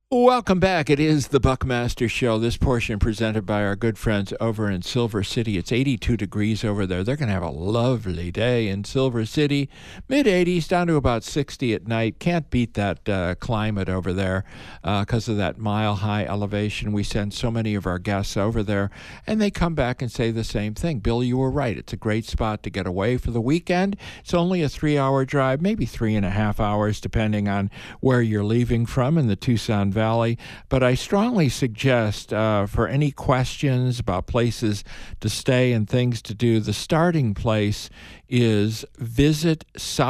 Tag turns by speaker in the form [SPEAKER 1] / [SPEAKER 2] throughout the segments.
[SPEAKER 1] Welcome back. It is the Buckmaster Show. This portion presented by our good friends over in Silver City. It's 82 degrees over there. They're going to have a lovely day in Silver City. Mid-80s down to about 60 at night. Can't beat that climate over there because of that mile-high elevation. We send so many of our guests over there, and they come back and say the same thing. Bill, you were right. It's a great spot to get away for the weekend. It's only a 3-hour drive, maybe 3.5 hours, depending on where you're leaving from in the Tucson Valley. But I strongly suggest for any questions about places to stay and things to do, the starting place is visit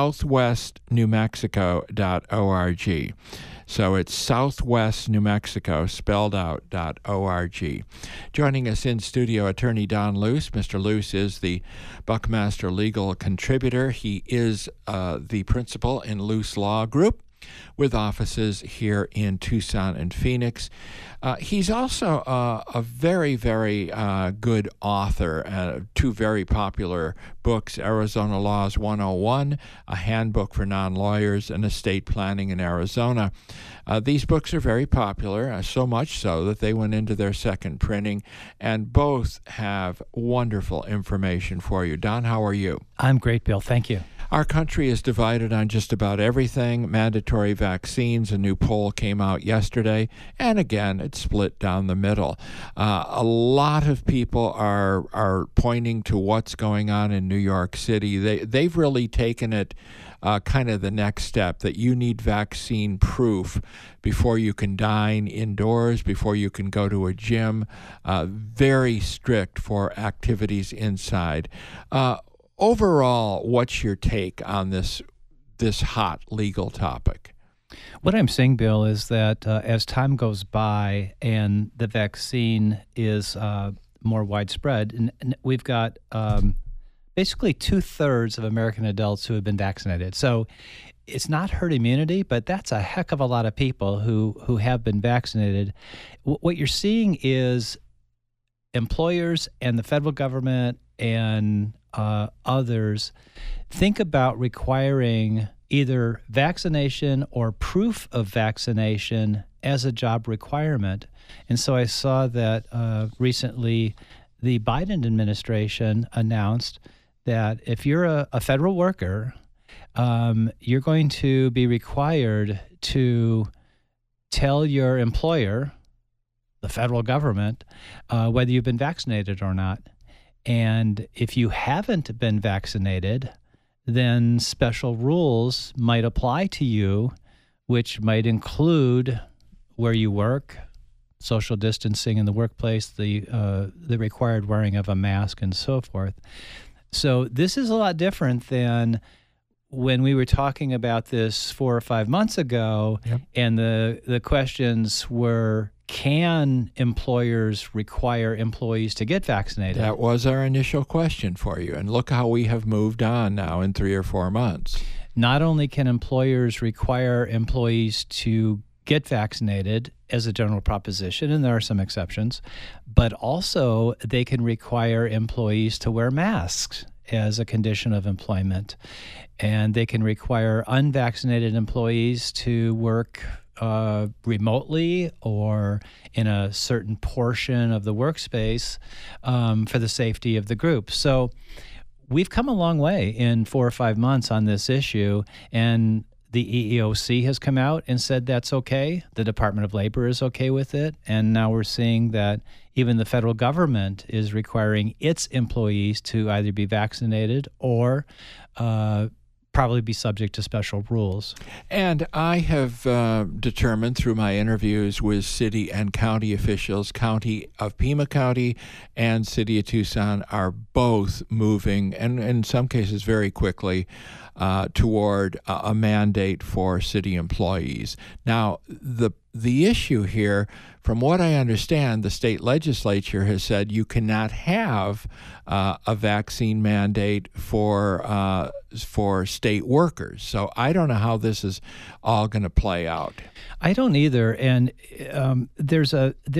[SPEAKER 1] southwestnewmexico.org. So it's Southwest New Mexico, spelled out, .org. Joining us in studio, Attorney Don Luce. Mr. Luce is the Buckmaster Legal contributor. He is the principal in Luce Law Group, with offices here in Tucson and Phoenix. He's also a very, very good author. Two very popular books, Arizona Laws 101, a handbook for non-lawyers, and estate planning in Arizona. These books are very popular, so much so that they went into their second printing, and both have wonderful information for you. Don, how are you?
[SPEAKER 2] I'm great, Bill. Thank you.
[SPEAKER 1] Our country is divided on just about everything. Mandatory vaccines, a new poll came out yesterday, and again, it's split down the middle. A lot of people are pointing to what's going on in New York City. They've really taken it kind of the next step, that you need vaccine proof before you can dine indoors, before you can go to a gym. Very strict for activities inside. Overall, what's your take on this hot legal topic?
[SPEAKER 2] What I'm saying, Bill, is that as time goes by and the vaccine is more widespread, and we've got basically 2/3 of American adults who have been vaccinated. So it's not herd immunity, but that's a heck of a lot of people who have been vaccinated. What you're seeing is employers and the federal government and others think about requiring either vaccination or proof of vaccination as a job requirement. And so I saw that recently the Biden administration announced that if you're a federal worker, you're going to be required to tell your employer, the federal government, whether you've been vaccinated or not. And if you haven't been vaccinated, then special rules might apply to you, which might include where you work, social distancing in the workplace, the required wearing of a mask, and so forth. So this is a lot different than when we were talking about this 4 or 5 months ago, yep. And the questions were, can employers require employees to get vaccinated?
[SPEAKER 1] That was our initial question for you. And look how we have moved on now in 3 or 4 months.
[SPEAKER 2] Not only can employers require employees to get vaccinated as a general proposition, and there are some exceptions, but also they can require employees to wear masks as a condition of employment. And they can require unvaccinated employees to work remotely or in a certain portion of the workspace for the safety of the group. So we've come a long way in 4 or 5 months on this issue, and the EEOC has come out and said that's okay. The Department of Labor is okay with it. And now we're seeing that even the federal government is requiring its employees to either be vaccinated or probably be subject to special rules.
[SPEAKER 1] And I have determined through my interviews with city and county officials, County of Pima County and City of Tucson are both moving, and in some cases very quickly, toward a mandate for city employees. Now, the issue here, from what I understand, the state legislature has said you cannot have a vaccine mandate for state workers. So I don't know how this is all going to play out.
[SPEAKER 2] I don't either. And there's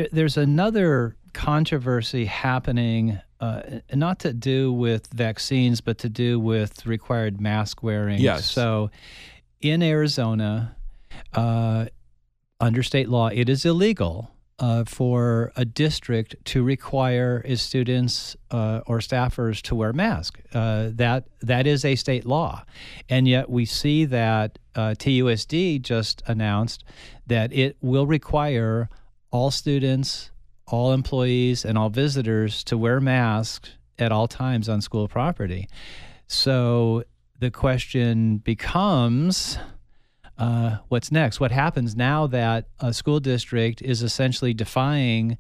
[SPEAKER 2] another controversy happening, not to do with vaccines, but to do with required mask wearing.
[SPEAKER 1] Yes.
[SPEAKER 2] So in Arizona, under state law, it is illegal for a district to require its students or staffers to wear masks. That is a state law. And yet we see that TUSD just announced that it will require all students, all employees, and all visitors to wear masks at all times on school property. So the question becomes, what's next? What happens now that a school district is essentially defying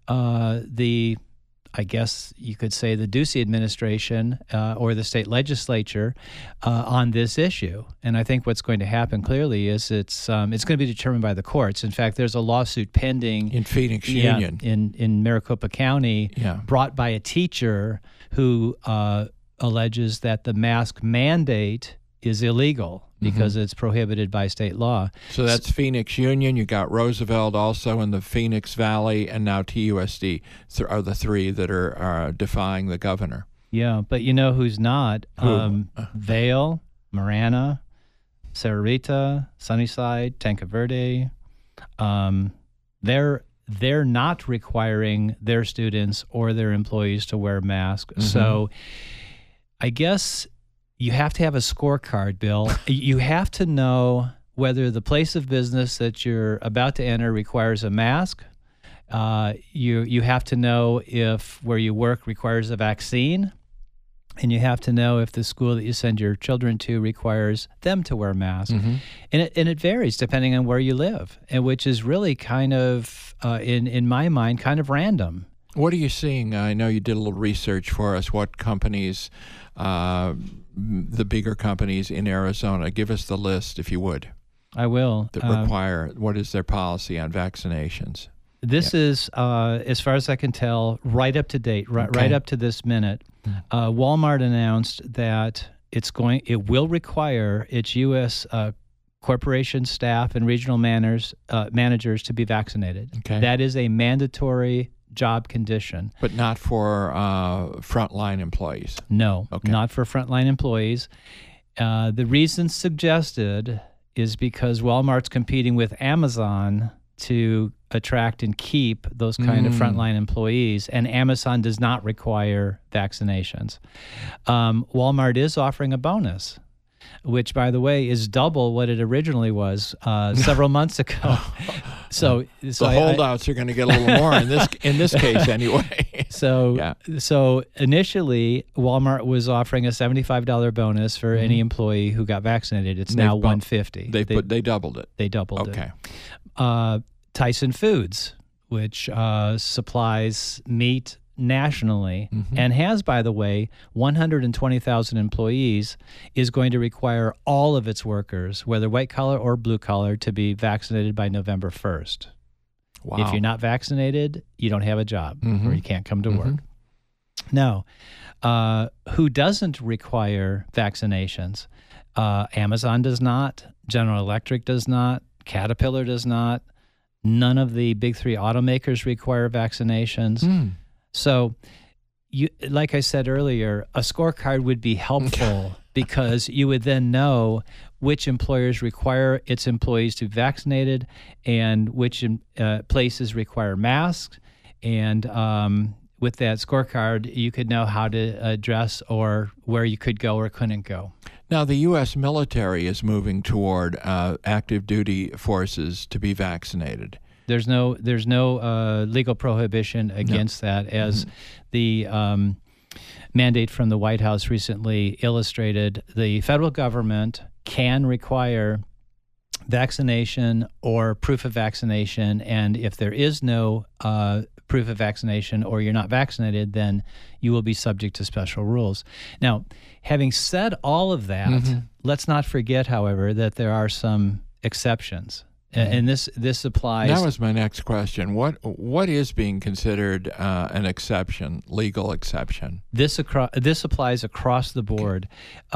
[SPEAKER 2] I guess you could say, the Ducey administration or the state legislature on this issue? And I think what's going to happen clearly is it's going to be determined by the courts. In fact, there's a lawsuit pending
[SPEAKER 1] in Phoenix Union,
[SPEAKER 2] in Maricopa County, brought by a teacher who alleges that the mask mandate is illegal because it's prohibited by state law.
[SPEAKER 1] So that's Phoenix Union. You got Roosevelt also in the Phoenix Valley, and now TUSD are the three that are defying the governor.
[SPEAKER 2] Yeah, but you know who's not? Vail, Marana, Sarita, Sunnyside, Tanque Verde. They're not requiring their students or their employees to wear masks. So I guess you have to have a scorecard, Bill. You have to know whether the place of business that you're about to enter requires a mask. You have to know if where you work requires a vaccine. And you have to know if the school that you send your children to requires them to wear masks. And it varies depending on where you live, and which is really kind of, in my mind, kind of random.
[SPEAKER 1] What are you seeing? I know you did a little research for us. What companies, the bigger companies in Arizona, give us the list, if you would.
[SPEAKER 2] I will.
[SPEAKER 1] That require, what is their policy on vaccinations?
[SPEAKER 2] This is, as far as I can tell, right up to date, right up to this minute. Walmart announced that it will require its U.S. corporation staff and regional managers to be vaccinated.
[SPEAKER 1] Okay.
[SPEAKER 2] That is a mandatory job condition.
[SPEAKER 1] But not for frontline employees?
[SPEAKER 2] No, not for frontline employees. The reason suggested is because Walmart's competing with Amazon to attract and keep those kind of frontline employees, and Amazon does not require vaccinations. Walmart is offering a bonus, which, by the way, is double what it originally was several months ago. So
[SPEAKER 1] the holdouts are going to get a little more in this case anyway.
[SPEAKER 2] So initially, Walmart was offering a $75 bonus for any employee who got vaccinated. It's now $150.
[SPEAKER 1] They doubled it.
[SPEAKER 2] They doubled it. Tyson Foods, which supplies meat nationally and has, by the way, 120,000 employees, is going to require all of its workers, whether white collar or blue collar, to be vaccinated by November 1st.
[SPEAKER 1] Wow.
[SPEAKER 2] If you're not vaccinated, you don't have a job or you can't come to work. Now, who doesn't require vaccinations? Amazon does not. General Electric does not. Caterpillar does not. None of the big three automakers require vaccinations. So, like I said earlier, a scorecard would be helpful because you would then know which employers require its employees to be vaccinated and which places require masks. And with that scorecard, you could know how to address or where you could go or couldn't go.
[SPEAKER 1] Now, the U.S. military is moving toward active duty forces to be vaccinated.
[SPEAKER 2] There's no legal prohibition against that, as the mandate from the White House recently illustrated. The federal government can require vaccination or proof of vaccination, and if there is no proof of vaccination or you're not vaccinated, then you will be subject to special rules. Now, having said all of that, let's not forget, however, that there are some exceptions. And this applies.
[SPEAKER 1] That was my next question. What is being considered an exception, legal exception?
[SPEAKER 2] This applies across the board.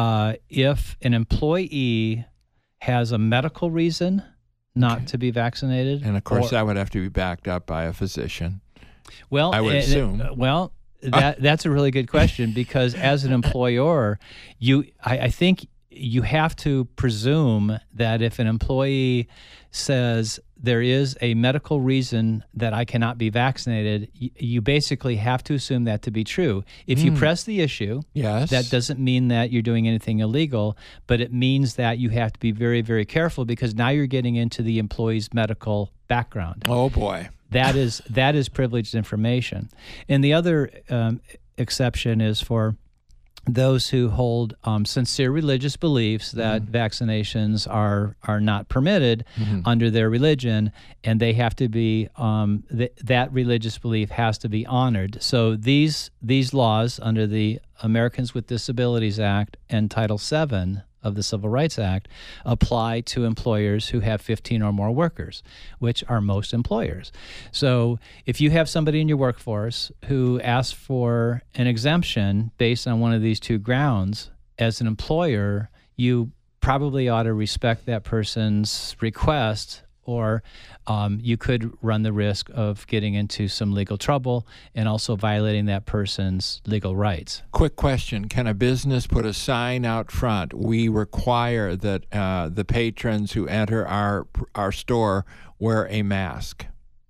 [SPEAKER 2] If an employee has a medical reason not to be vaccinated,
[SPEAKER 1] and of course that would have to be backed up by a physician.
[SPEAKER 2] Well,
[SPEAKER 1] I would assume.
[SPEAKER 2] That's a really good question, because as an employer, I think you have to presume that if an employee says there is a medical reason that I cannot be vaccinated, you basically have to assume that to be true. If you press the issue,
[SPEAKER 1] yes,
[SPEAKER 2] that doesn't mean that you're doing anything illegal, but it means that you have to be very, very careful, because now you're getting into the employee's medical background.
[SPEAKER 1] Oh, boy.
[SPEAKER 2] That is privileged information. And the other exception is for those who hold sincere religious beliefs that vaccinations are not permitted under their religion, and they have to be that religious belief has to be honored. So these laws under the Americans with Disabilities Act and Title VII of the Civil Rights Act apply to employers who have 15 or more workers, which are most employers. So if you have somebody in your workforce who asks for an exemption based on one of these two grounds, as an employer, you probably ought to respect that person's request, or you could run the risk of getting into some legal trouble and also violating that person's legal rights.
[SPEAKER 1] Quick question. Can a business put a sign out front? We require that the patrons who enter our store wear a mask.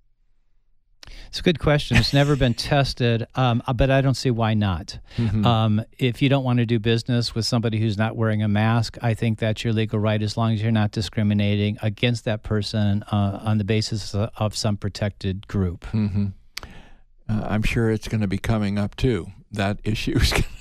[SPEAKER 2] It's a good question. It's never been tested, but I don't see why not. If you don't want to do business with somebody who's not wearing a mask, I think that's your legal right, as long as you're not discriminating against that person on the basis of some protected group.
[SPEAKER 1] I'm sure it's going to be coming up, too, that issue.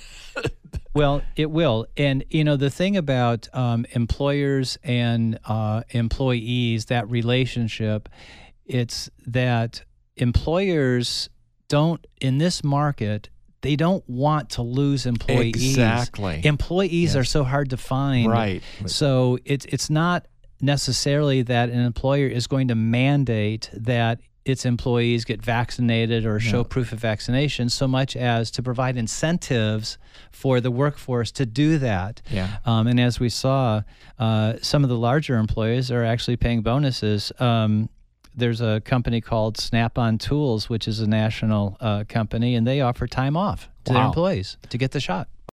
[SPEAKER 2] Well, it will. And, the thing about employers and employees, that relationship, it's that employers don't, in this market, they don't want to lose employees.
[SPEAKER 1] Exactly.
[SPEAKER 2] Employees are so hard to find.
[SPEAKER 1] Right.
[SPEAKER 2] So it's not necessarily that an employer is going to mandate that its employees get vaccinated or show proof of vaccination, so much as to provide incentives for the workforce to do that. And as we saw, some of the larger employers are actually paying bonuses. There's a company called Snap-on Tools, which is a national company, and they offer time off to their employees to get the shot.